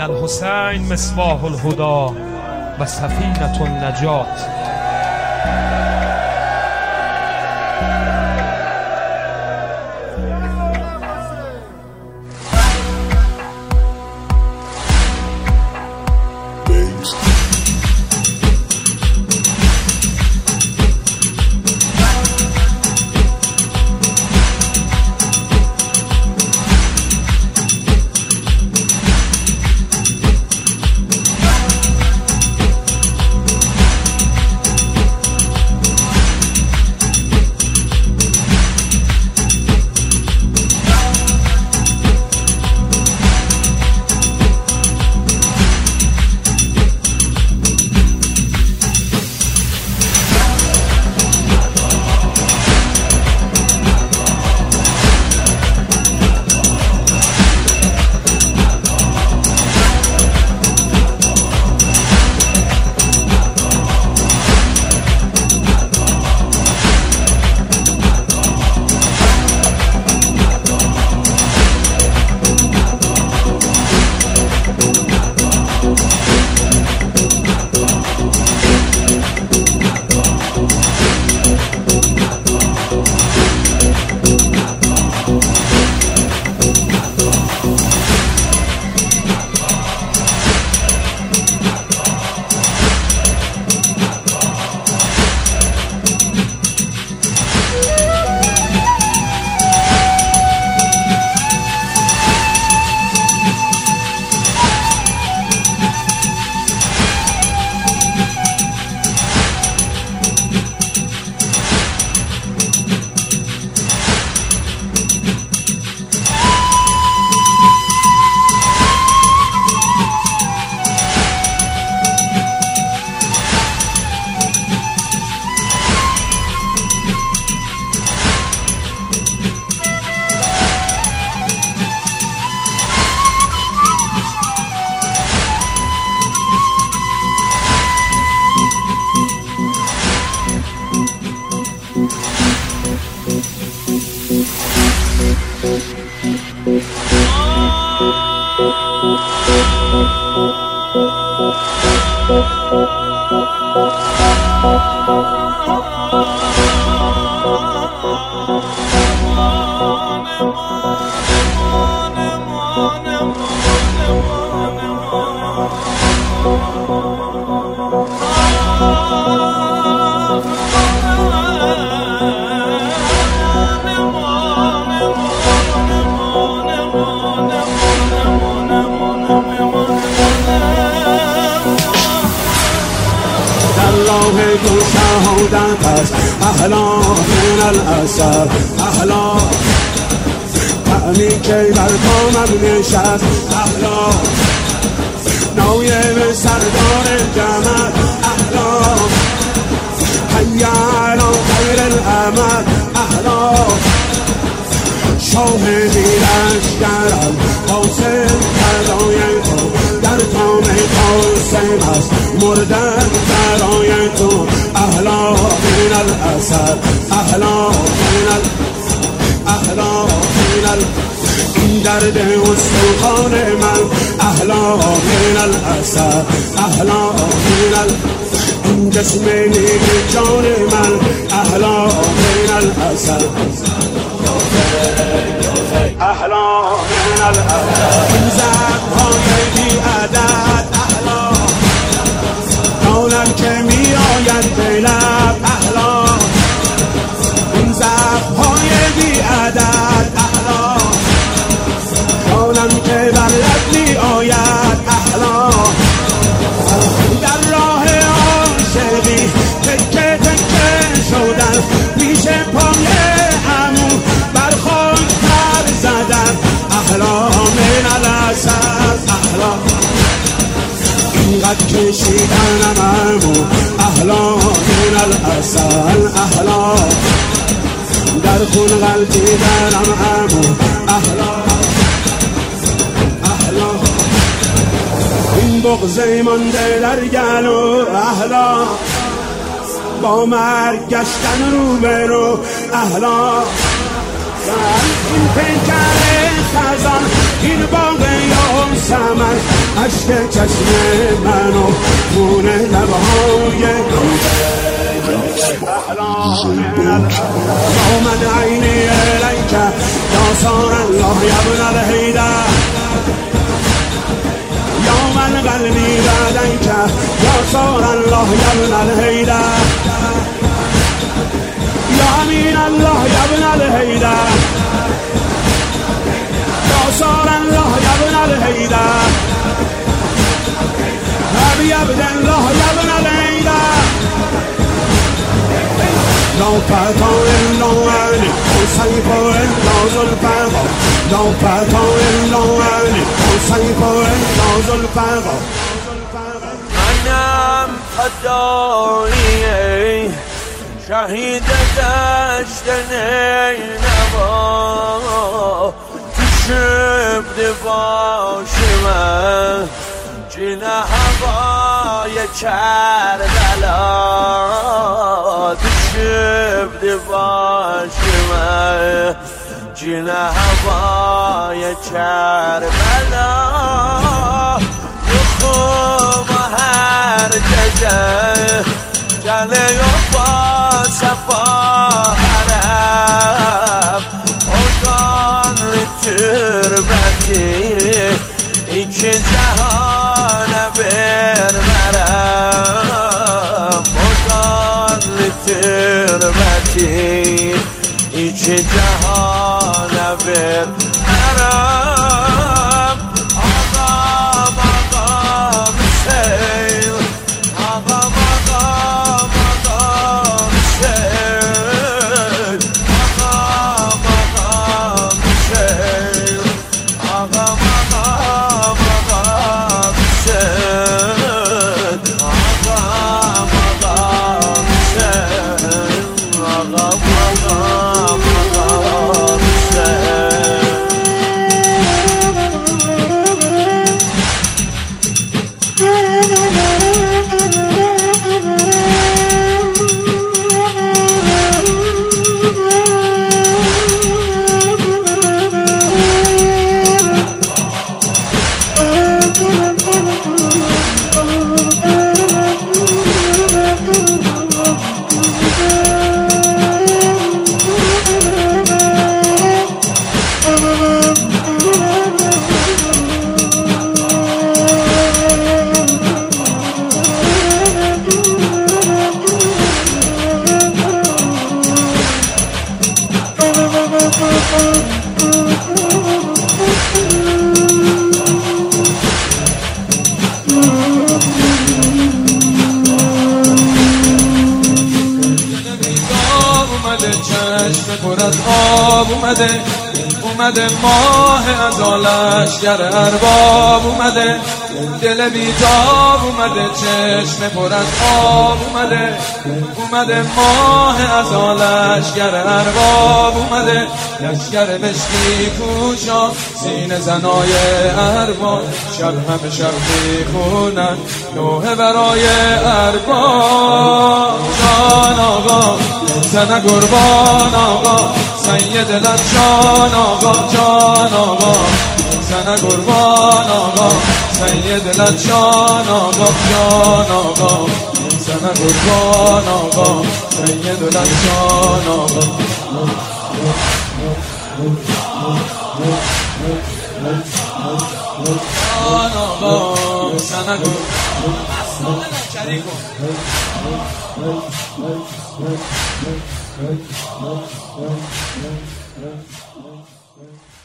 الحسین مصباح الهدى و سفینة النجات. احلا من الاسد احلا تعمی که بر کامم نشست احلا نایب سردار جمل احلا حیالا خیر الامل احلا شاهدی لشکرم حاصل فدای تو در کام قاسم است مردن برای تو احلا من الاسد احلا من احلا من این درد استخوان من احلا من الاسد احلا من این جسم نیک جان من احلا من الاسد احلا من الاسد این زبهای بی عدد احلا دانم که می آید به لب احلا این زبهای بی عدد احلا دانم که بر لب می آید احلا در راه عاشقی تکه تکه شدن پیش پای عمو بر خاک پر زدن احلا من الاسد احلا اینقدر کشیدنم عمو احلا من الاسد احلا در خون غلطیدنم عمو احلا احلا این بغضه مانده در گلو احلا با مرگ گشتن رو به رو احلا این پیکر خزان این باغ یاسمن عشق چشم منو خون لبهای یا من عینی الیک یا سار الله یا ابن الهیدر یا من قلبی لدیک یا سار الله یا ابن الهیدر یا امین الله یا ابن الهیدر یا سار الله یا ابن الهیدر ابی عبدالله یا ابن الهیدر لا فتى إلا علي وسيف إلا زلفقار لا فتى إلا علي وسيف إلا زلفقار منم فدایی شهید دشت نینوا تو شبد باشم جن هوای کربلا تو شبد باشم جن هوای کربلا یخوم هر جزه جله و با صفا حرم اردان تربتی ای که جهان برمرم اردان تربتی ای که جهان برمرم آقام آقام سیل آقام آقام آقام سیل آقام آقام سیل آقام آقام آقام سیل آقام آقام سیل آقام آقام آقام سیل چشم پر از آب اومده ماه از لشگر ارباب دل بیتاب اومده چشم پر از آب اومده ماه از لشگر ارباب لشگر مشکی پوشا سینه زنای ارباب شب همه شب میخونن نوحه برای ارباب جان آقا زن قربان آقا سید لجان آقا جان آقا زن قربان آقا سید لجان آقا جان آقا زن قربان آقا سید لجان آقا جان آقا زن قربان